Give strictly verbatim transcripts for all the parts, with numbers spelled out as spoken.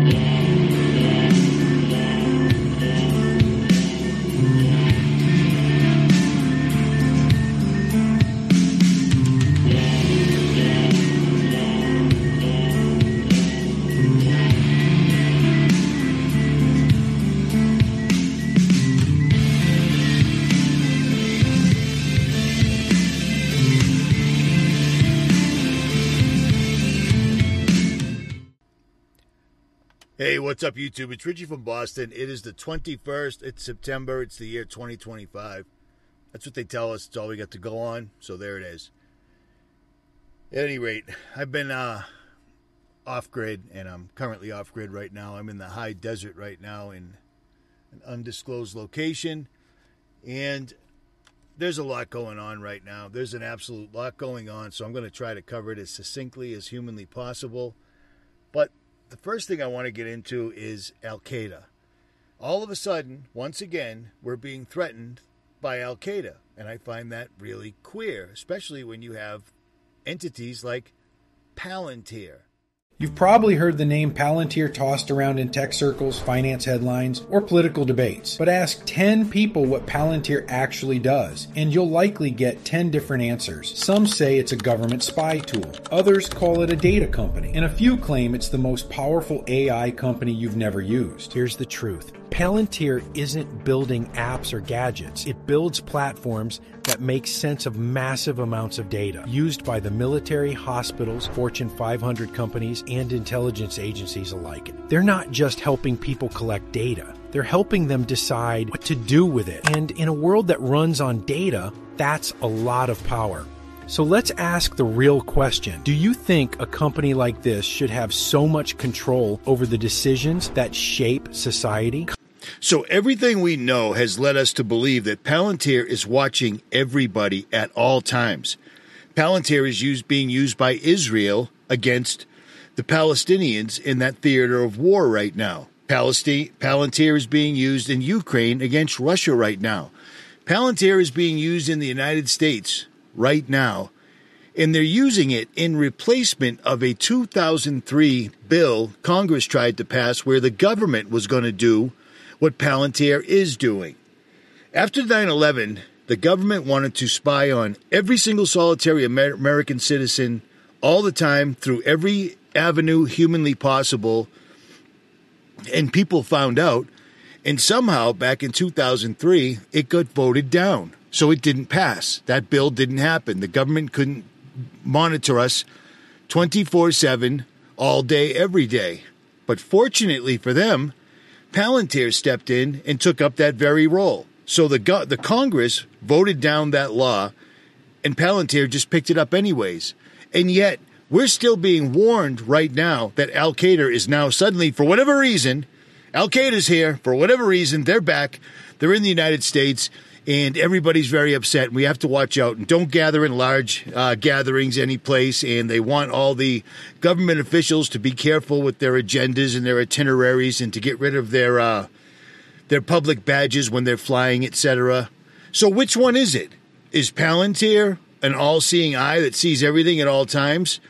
Hey, what's up, YouTube? It's Richie from Boston. It is the twenty-first. It's September. It's the year twenty twenty-five. That's what they tell us. It's all we got to go on. So there it is. At any rate, I've been uh, off-grid, and I'm currently off-grid right now. I'm in the high desert right now in an undisclosed location. And there's a lot going on right now. There's an absolute lot going on. So I'm going to try to cover it as succinctly as humanly possible. But the first thing I want to get into is Al-Qaeda. All of a sudden, once again, we're being threatened by Al-Qaeda. And I find that really queer, especially when you have entities like Palantir. You've probably heard the name Palantir tossed around in tech circles, finance headlines, or political debates. But ask ten people what Palantir actually does, and you'll likely get ten different answers. Some say it's a government spy tool. Others call it a data company. And a few claim it's the most powerful A I company you've never used. Here's the truth. Palantir isn't building apps or gadgets. It builds platforms that make sense of massive amounts of data used by the military, hospitals, Fortune five hundred companies, and intelligence agencies alike. They're not just helping people collect data. They're helping them decide what to do with it. And in a world that runs on data, that's a lot of power. So let's ask the real question. Do you think a company like this should have so much control over the decisions that shape society? So everything we know has led us to believe that Palantir is watching everybody at all times. Palantir is used, being used by Israel against the Palestinians in that theater of war right now. Palestine, Palantir is being used in Ukraine against Russia right now. Palantir is being used in the United States right now, and they're using it in replacement of a two thousand three bill Congress tried to pass where the government was going to do what Palantir is doing. After nine eleven, the government wanted to spy on every single solitary Amer- American citizen all the time through every avenue humanly possible, and people found out, and somehow back in two thousand three, it got voted down. So it didn't pass. That bill didn't happen. The government couldn't monitor us twenty-four seven, all day, every day. But fortunately for them, Palantir stepped in and took up that very role. So the go- the Congress voted down that law, and Palantir just picked it up anyways. And yet, we're still being warned right now that Al-Qaeda is now suddenly, for whatever reason, Al-Qaeda's here, for whatever reason, they're back, they're in the United States, and everybody's very upset. We have to watch out and don't gather in large uh, gatherings any place. And they want all the government officials to be careful with their agendas and their itineraries and to get rid of their uh, their public badges when they're flying, et cetera. So which one is it? Is Palantir an all-seeing eye that sees everything at all times?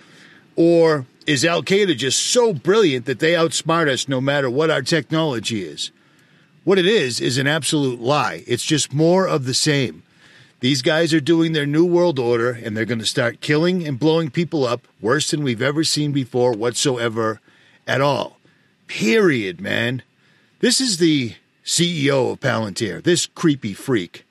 Or is Al-Qaeda just so brilliant that they outsmart us no matter what our technology is? What it is is an absolute lie. It's just more of the same. These guys are doing their new world order, and they're going to start killing and blowing people up worse than we've ever seen before whatsoever at all. Period, man. This is the C E O of Palantir, this creepy freak.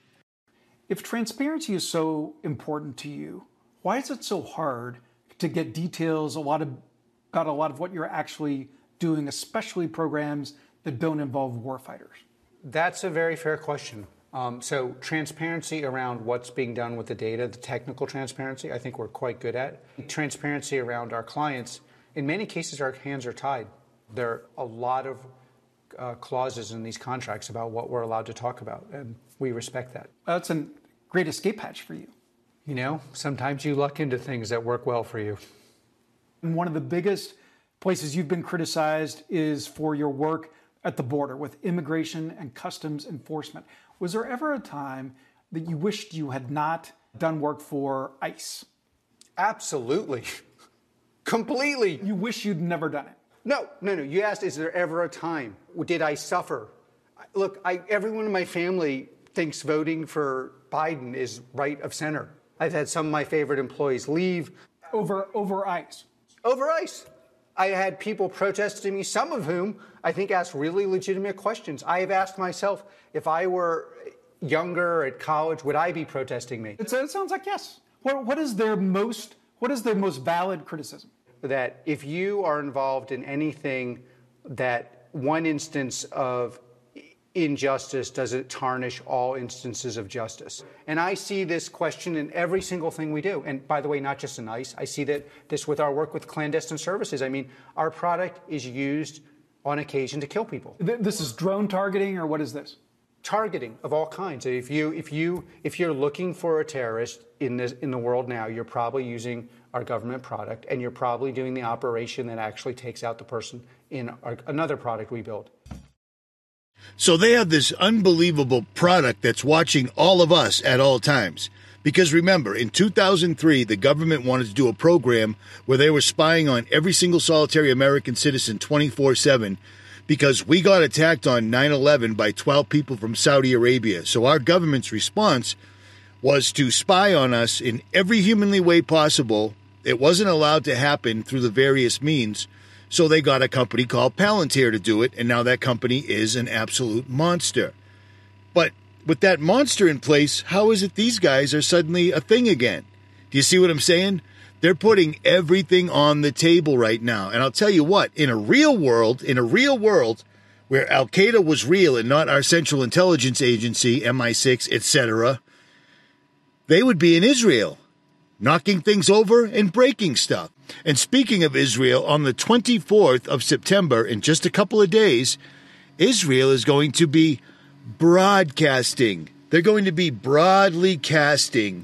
If transparency is so important to you, why is it so hard to get details a lot of, about a lot of what you're actually doing, especially programs that don't involve warfighters? That's a very fair question. Um, so transparency around what's being done with the data, the technical transparency, I think we're quite good at. Transparency around our clients, in many cases our hands are tied. There are a lot of uh, clauses in these contracts about what we're allowed to talk about, and we respect that. That's a great escape hatch for you. You know, sometimes you luck into things that work well for you. And one of the biggest places you've been criticized is for your work at the border with immigration and customs enforcement. Was there ever a time that you wished you had not done work for ICE? Absolutely. Completely. You wish you'd never done it? No, no, no. You asked, is there ever a time? Did I suffer? Look, I, everyone in my family thinks voting for Biden is right of center. I've had some of my favorite employees leave. Over, over ICE. Over ICE. I had people protesting me, some of whom I think asked really legitimate questions. I have asked myself, if I were younger at college, would I be protesting me? It's, it sounds like yes. What, what is their most, what is their most valid criticism? That if you are involved in anything that one instance of injustice, does it tarnish all instances of justice? And I see this question in every single thing we do. And by the way, not just in ICE. I see that this with our work with clandestine services. I mean, our product is used on occasion to kill people. This is drone targeting, or what is this? Targeting of all kinds. If you if you if you're looking for a terrorist in this in the world now, you're probably using our government product, and you're probably doing the operation that actually takes out the person in our, another product we build. So they have this unbelievable product that's watching all of us at all times. Because remember, in two thousand three, the government wanted to do a program where they were spying on every single solitary American citizen twenty-four seven because we got attacked on nine eleven by twelve people from Saudi Arabia. So our government's response was to spy on us in every humanly way possible. It wasn't allowed to happen through the various means. So they got a company called Palantir to do it, and now that company is an absolute monster. But with that monster in place, how is it these guys are suddenly a thing again? Do you see what I'm saying? They're putting everything on the table right now. And I'll tell you what, in a real world, in a real world where Al-Qaeda was real and not our Central Intelligence Agency, M I six, et cetera, they would be in Israel, knocking things over and breaking stuff. And speaking of Israel, on the twenty-fourth of September, in just a couple of days, Israel is going to be broadcasting. They're going to be broadly casting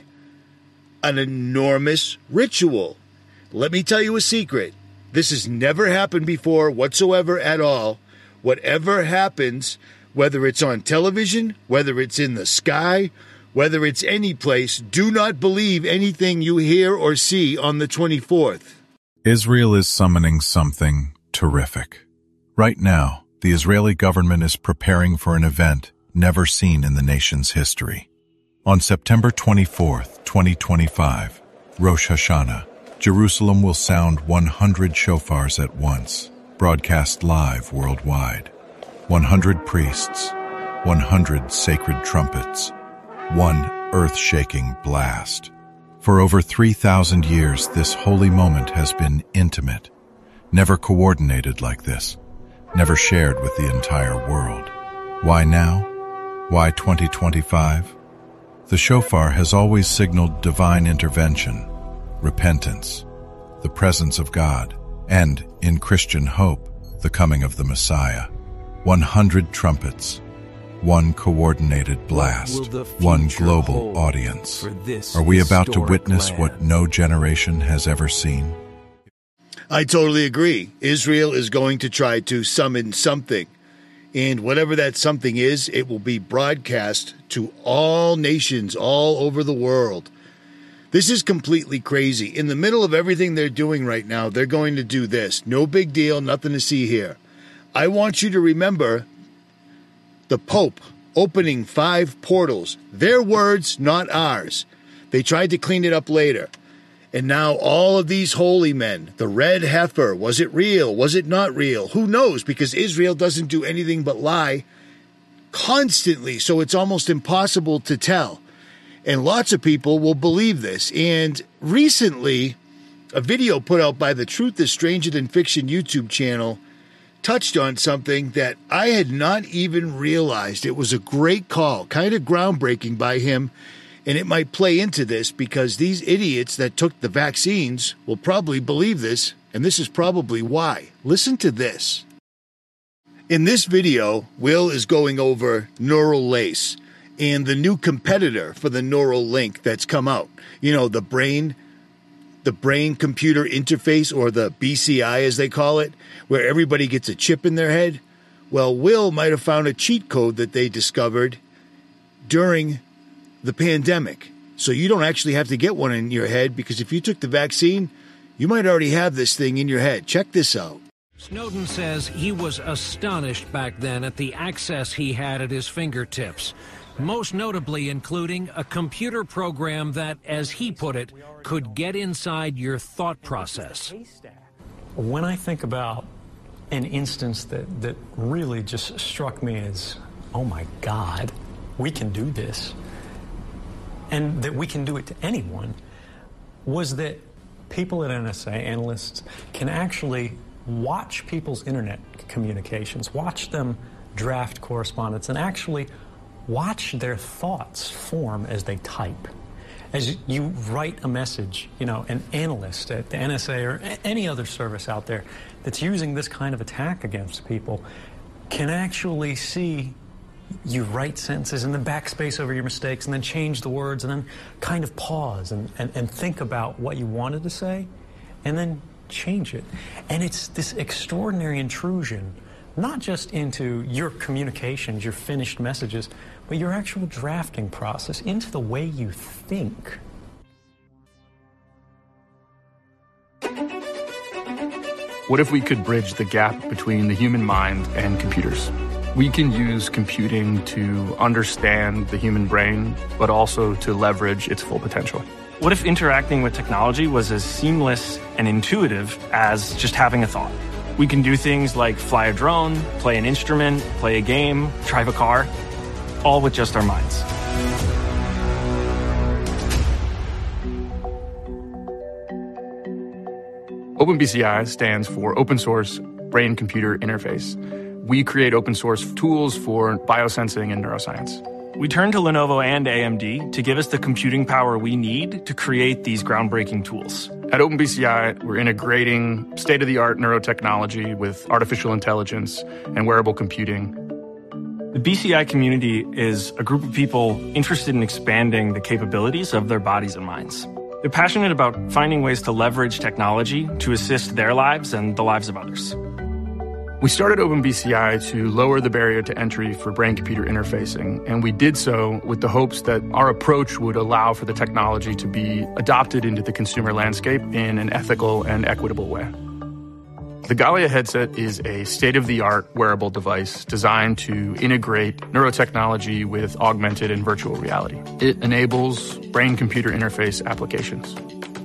an enormous ritual. Let me tell you a secret. This has never happened before whatsoever at all. Whatever happens, whether it's on television, whether it's in the sky, whether it's any place, do not believe anything you hear or see on the twenty-fourth. Israel is summoning something terrific. Right now, the Israeli government is preparing for an event never seen in the nation's history. On September twenty-fourth, twenty twenty-five, Rosh Hashanah, Jerusalem will sound one hundred shofars at once, broadcast live worldwide. one hundred priests, one hundred sacred trumpets, one earth-shaking blast. For over three thousand years, this holy moment has been intimate, never coordinated like this, never shared with the entire world. Why now? Why twenty twenty-five? The shofar has always signaled divine intervention, repentance, the presence of God, and, in Christian hope, the coming of the Messiah. one hundred trumpets, one coordinated blast, one global audience. Are we about to witness land? What no generation has ever seen? I totally agree. Israel is going to try to summon something. And whatever that something is, it will be broadcast to all nations all over the world. This is completely crazy. In the middle of everything they're doing right now, they're going to do this. No big deal, nothing to see here. I want you to remember the Pope opening five portals. Their words, not ours. They tried to clean it up later. And now all of these holy men, the red heifer, was it real? Was it not real? Who knows? Because Israel doesn't do anything but lie constantly, so it's almost impossible to tell. And lots of people will believe this. And recently, a video put out by the Truth is Stranger Than Fiction YouTube channel touched on something that I had not even realized. It was a great call, kind of groundbreaking by him, and it might play into this because these idiots that took the vaccines will probably believe this, and this is probably why. Listen to this. In this video, Will is going over Neuralace and the new competitor for the Neuralink that's come out. You know, the brain the brain-computer interface, or the B C I as they call it, where everybody gets a chip in their head. Well, Will might have found a cheat code that they discovered during the pandemic. So you don't actually have to get one in your head, because if you took the vaccine, you might already have this thing in your head. Check this out. Snowden says he was astonished back then at the access he had at his fingertips, most notably including a computer program that, as he put it, could get inside your thought process. When I think about an instance that, that really just struck me as, oh my God, we can do this, and that we can do it to anyone, was that people at N S A, analysts, can actually watch people's internet communications, watch them draft correspondence, and actually watch their thoughts form as they type. As you write a message, you know, an analyst at the N S A or any other service out there that's using this kind of attack against people can actually see you write sentences and then backspace over your mistakes and then change the words and then kind of pause and, and, and think about what you wanted to say and then change it. And it's this extraordinary intrusion, not just into your communications, your finished messages, but your actual drafting process, into the way you think. What if we could bridge the gap between the human mind and computers? We can use computing to understand the human brain, but also to leverage its full potential. What if interacting with technology was as seamless and intuitive as just having a thought? We can do things like fly a drone, play an instrument, play a game, drive a car, all with just our minds. OpenBCI stands for Open Source Brain-Computer Interface. We create open source tools for biosensing and neuroscience. We turn to Lenovo and A M D to give us the computing power we need to create these groundbreaking tools. At OpenBCI, we're integrating state-of-the-art neurotechnology with artificial intelligence and wearable computing. The B C I community is a group of people interested in expanding the capabilities of their bodies and minds. They're passionate about finding ways to leverage technology to assist their lives and the lives of others. We started OpenBCI to lower the barrier to entry for brain-computer interfacing, and we did so with the hopes that our approach would allow for the technology to be adopted into the consumer landscape in an ethical and equitable way. The Galia headset is a state-of-the-art wearable device designed to integrate neurotechnology with augmented and virtual reality. It enables brain-computer interface applications.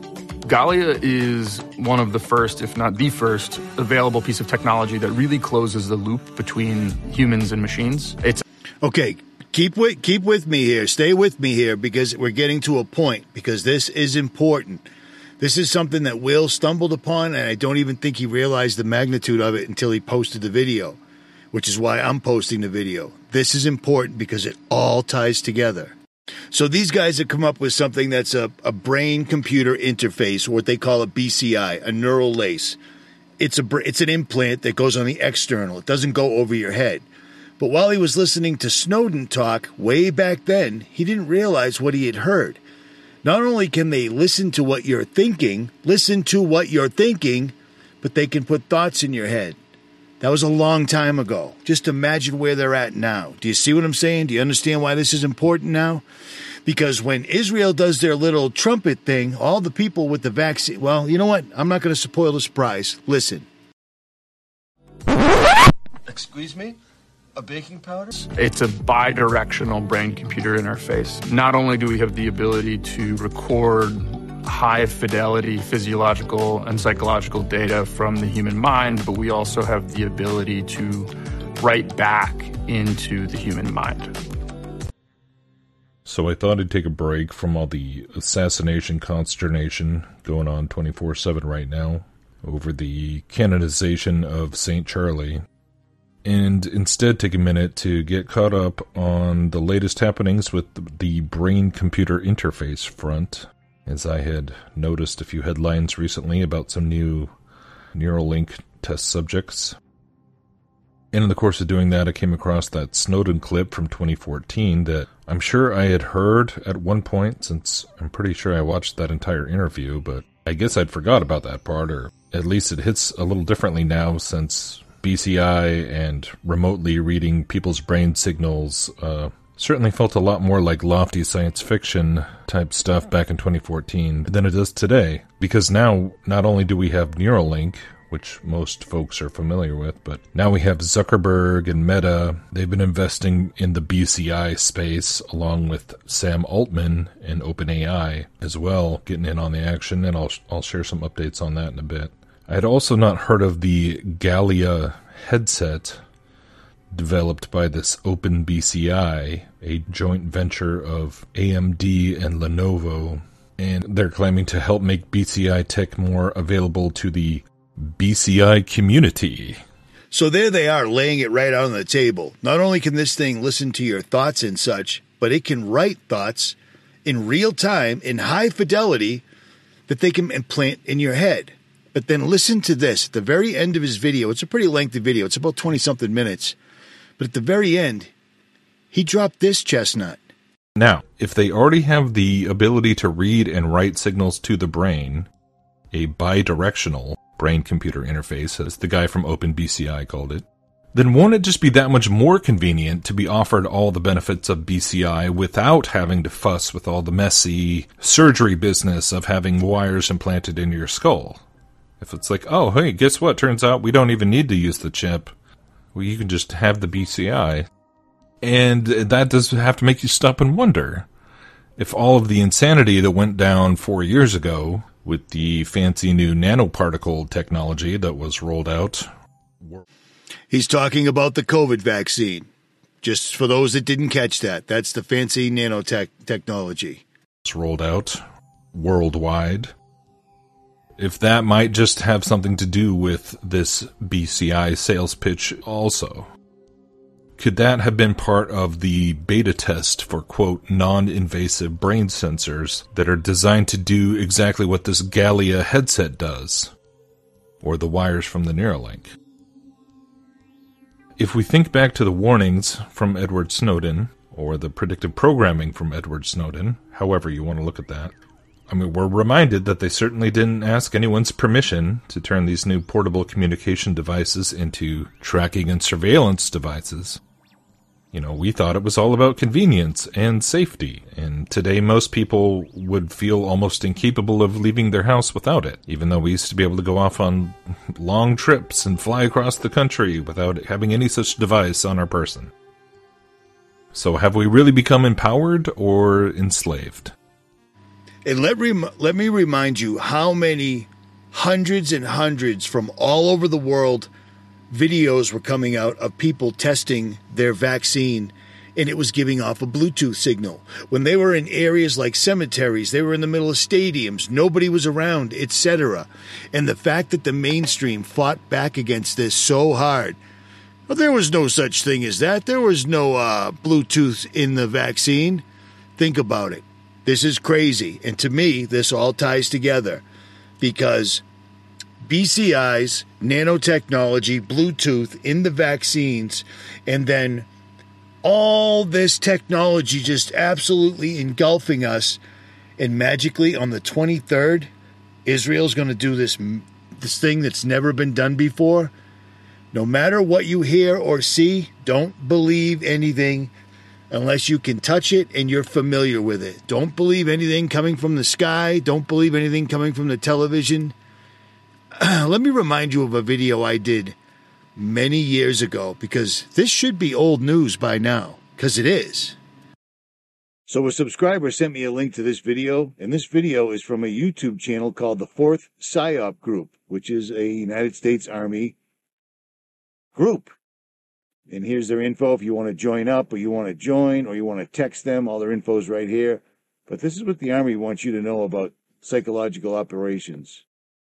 Galia is one of the first, if not the first, available piece of technology that really closes the loop between humans and machines. It's okay. Keep with keep with me here. Stay with me here because we're getting to a point because this is important. This is something that Will stumbled upon, and I don't even think he realized the magnitude of it until he posted the video, which is why I'm posting the video. This is important because it all ties together. So these guys have come up with something that's a, a brain-computer interface, or what they call a B C I, a neural lace. It's a it's an implant that goes on the external. It doesn't go over your head. But while he was listening to Snowden talk way back then, he didn't realize what he had heard. Not only can they listen to what you're thinking, listen to what you're thinking, but they can put thoughts in your head. That was a long time ago. Just imagine where they're at now. Do you see what I'm saying? Do you understand why this is important now? Because when Israel does their little trumpet thing, all the people with the vaccine... Well, you know what? I'm not going to spoil the surprise. Listen. Excuse me? A baking powder? It's a bi-directional brain-computer interface. Not only do we have the ability to record high-fidelity physiological and psychological data from the human mind, but we also have the ability to write back into the human mind. So I thought I'd take a break from all the assassination consternation going on twenty-four seven right now over the canonization of Saint Charlie, and instead take a minute to get caught up on the latest happenings with the brain-computer interface front, as I had noticed a few headlines recently about some new Neuralink test subjects. And in the course of doing that, I came across that Snowden clip from twenty fourteen that I'm sure I had heard at one point, since I'm pretty sure I watched that entire interview, but I guess I'd forgot about that part, or at least it hits a little differently now since B C I and remotely reading people's brain signals uh, certainly felt a lot more like lofty science fiction type stuff back in twenty fourteen than it does today. Because now, not only do we have Neuralink, which most folks are familiar with. But now we have Zuckerberg and Meta. They've been investing in the B C I space along with Sam Altman and OpenAI as well, getting in on the action, and I'll I'll share some updates on that in a bit. I had also not heard of the Galia headset developed by this OpenBCI, a joint venture of A M D and Lenovo, and they're claiming to help make B C I tech more available to the B C I community. So there they are, laying it right out on the table. Not only can this thing listen to your thoughts and such, but it can write thoughts in real time, in high fidelity, that they can implant in your head. But then listen to this. At the very end of his video, it's a pretty lengthy video. It's about twenty-something minutes. But at the very end, he dropped this chestnut. Now, if they already have the ability to read and write signals to the brain, a bidirectional brain-computer interface, as the guy from OpenBCI called it, then won't it just be that much more convenient to be offered all the benefits of B C I without having to fuss with all the messy surgery business of having wires implanted in your skull? If it's like, oh, hey, guess what? Turns out we don't even need to use the chip. Well, you can just have the B C I. And that does have to make you stop and wonder if all of the insanity that went down four years ago with the fancy new nanoparticle technology that was rolled out. He's talking about the COVID vaccine. Just for those that didn't catch that, that's the fancy nanotech technology. It's rolled out worldwide. If that might just have something to do with this B C I sales pitch also. Could that have been part of the beta test for, quote, non-invasive brain sensors that are designed to do exactly what this Galia headset does? Or the wires from the Neuralink? If we think back to the warnings from Edward Snowden, or the predictive programming from Edward Snowden, however you want to look at that, I mean, we're reminded that they certainly didn't ask anyone's permission to turn these new portable communication devices into tracking and surveillance devices. You know, we thought it was all about convenience and safety, and today most people would feel almost incapable of leaving their house without it, even though we used to be able to go off on long trips and fly across the country without having any such device on our person. So have we really become empowered or enslaved? And let, rem- let me remind you how many hundreds and hundreds from all over the world videos were coming out of people testing their vaccine, and it was giving off a Bluetooth signal. When they were in areas like cemeteries, they were in the middle of stadiums, nobody was around, et cetera. And the fact that the mainstream fought back against this so hard, well, there was no such thing as that. There was no uh, Bluetooth in the vaccine. Think about it. This is crazy. And to me, this all ties together because B C Is, nanotechnology, Bluetooth in the vaccines, and then all this technology just absolutely engulfing us. And magically on the twenty-third, Israel's going to do this, this thing that's never been done before. No matter what you hear or see, don't believe anything unless you can touch it and you're familiar with it. Don't believe anything coming from the sky. Don't believe anything coming from the television. Let me remind you of a video I did many years ago, because this should be old news by now, because it is. So a subscriber sent me a link to this video, and this video is from a YouTube channel called the Fourth PSYOP Group, which is a United States Army group. And here's their info if you want to join up, or you want to join, or you want to text them. All their info's right here. But this is what the Army wants you to know about psychological operations.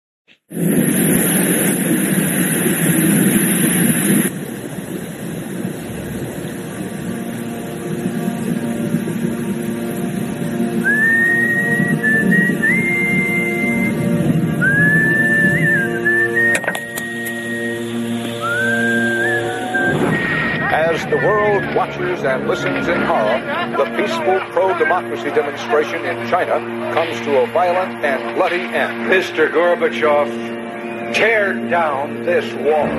As the world watches and listens in horror, the peaceful pro-democracy demonstration in China comes to a violent and bloody end. Mister Gorbachev, tear down this wall.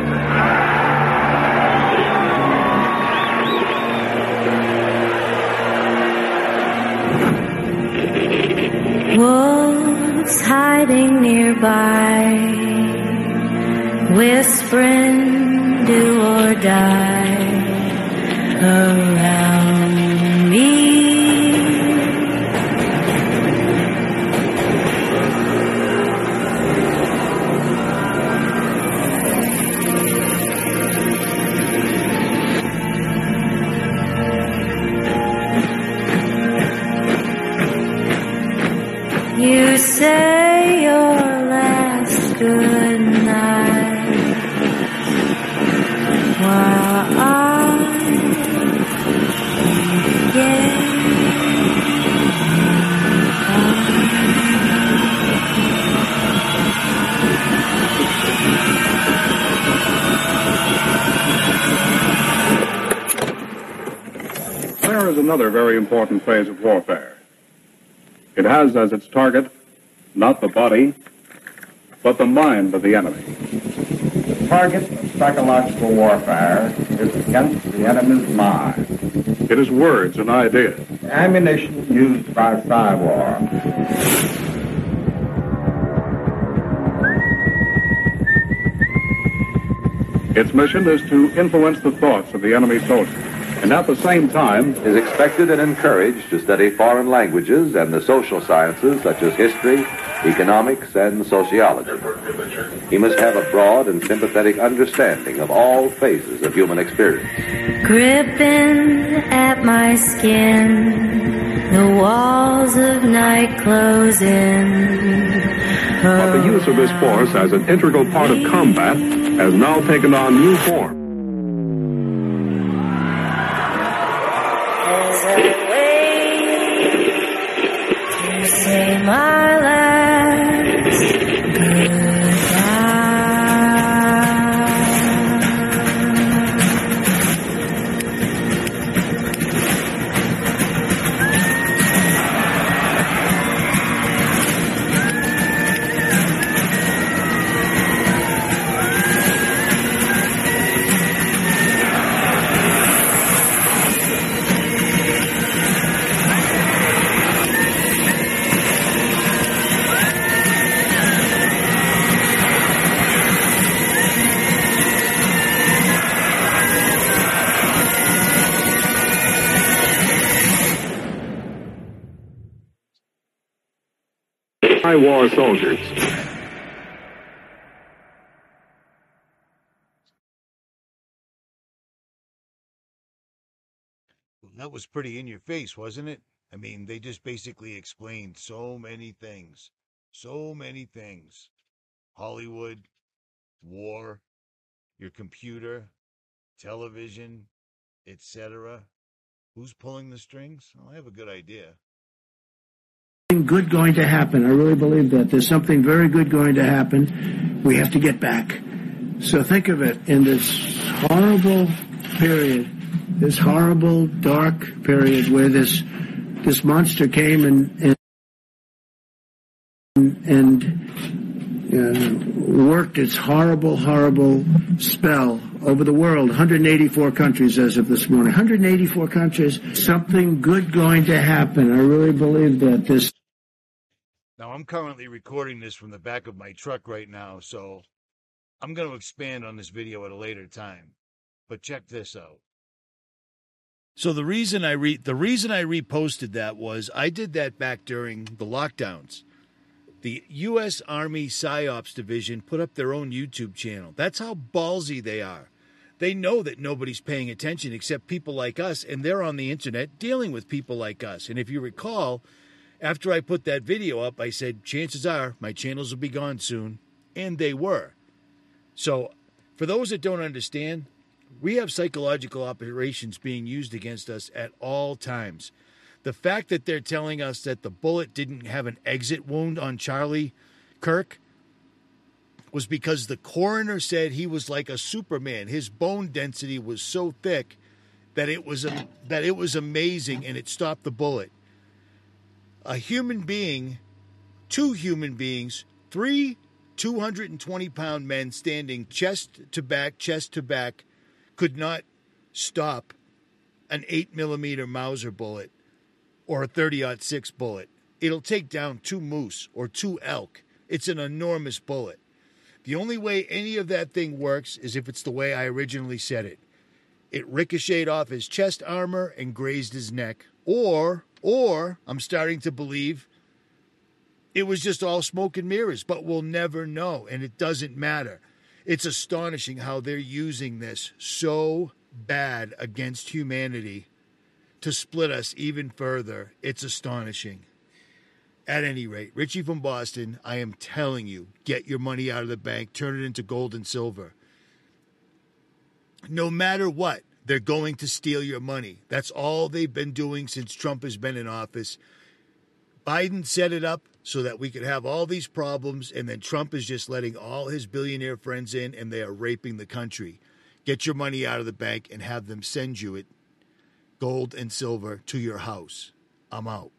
Wolves hiding nearby, whispering do or die around me. You say your last good night while I begin. There is another very important phase of warfare. It has as its target not the body, but the mind of the enemy. The target of psychological warfare is against the enemy's mind. It is words and ideas. Ammunition used by Psywar. Its mission is to influence the thoughts of the enemy soldier, and at the same time is expected and encouraged to study foreign languages and the social sciences such as history, economics, and sociology. He must have a broad and sympathetic understanding of all phases of human experience. Gripping at my skin, the walls of night closing. But the use of this force as an integral part of combat has now taken on new form. Say my last War soldiers. That was pretty in your face, wasn't it? I mean, they just basically explained so many things. So many things. Hollywood, war, your computer, television, et cetera. Who's pulling the strings? Well, I have a good idea. Good going to happen. I really believe that. There's something very good going to happen. We have to get back. So think of it, in this horrible period, this horrible, dark period where this this monster came and and, and uh, worked its horrible, horrible spell over the world. one hundred eighty-four countries as of this morning. one hundred eighty-four countries. Something good going to happen. I really believe that. This. Now, I'm currently recording this from the back of my truck right now, so I'm going to expand on this video at a later time. But check this out. So the reason I re- the reason I reposted that was I did that back during the lockdowns. The U S Army PsyOps Division put up their own YouTube channel. That's how ballsy they are. They know that nobody's paying attention except people like us, and they're on the internet dealing with people like us. And if you recall, after I put that video up, I said, chances are my channels will be gone soon. And they were. So for those that don't understand, we have psychological operations being used against us at all times. The fact that they're telling us that the bullet didn't have an exit wound on Charlie Kirk was because the coroner said he was like a Superman. His bone density was so thick that it was a, that it was amazing, and it stopped the bullet. A human being, two human beings, three two hundred twenty pound men standing chest to back, chest to back, could not stop an eight millimeter Mauser bullet or a thirty aught six bullet. It'll take down two moose or two elk. It's an enormous bullet. The only way any of that thing works is if it's the way I originally said it. It ricocheted off his chest armor and grazed his neck. Or, or, I'm starting to believe it was just all smoke and mirrors, but we'll never know, and it doesn't matter. It's astonishing how they're using this so bad against humanity to split us even further. It's astonishing. At any rate, Richie from Boston, I am telling you, get your money out of the bank, turn it into gold and silver. No matter what, they're going to steal your money. That's all they've been doing since Trump has been in office. Biden set it up so that we could have all these problems, and then Trump is just letting all his billionaire friends in, and they are raping the country. Get your money out of the bank and have them send you it, gold and silver, to your house. I'm out.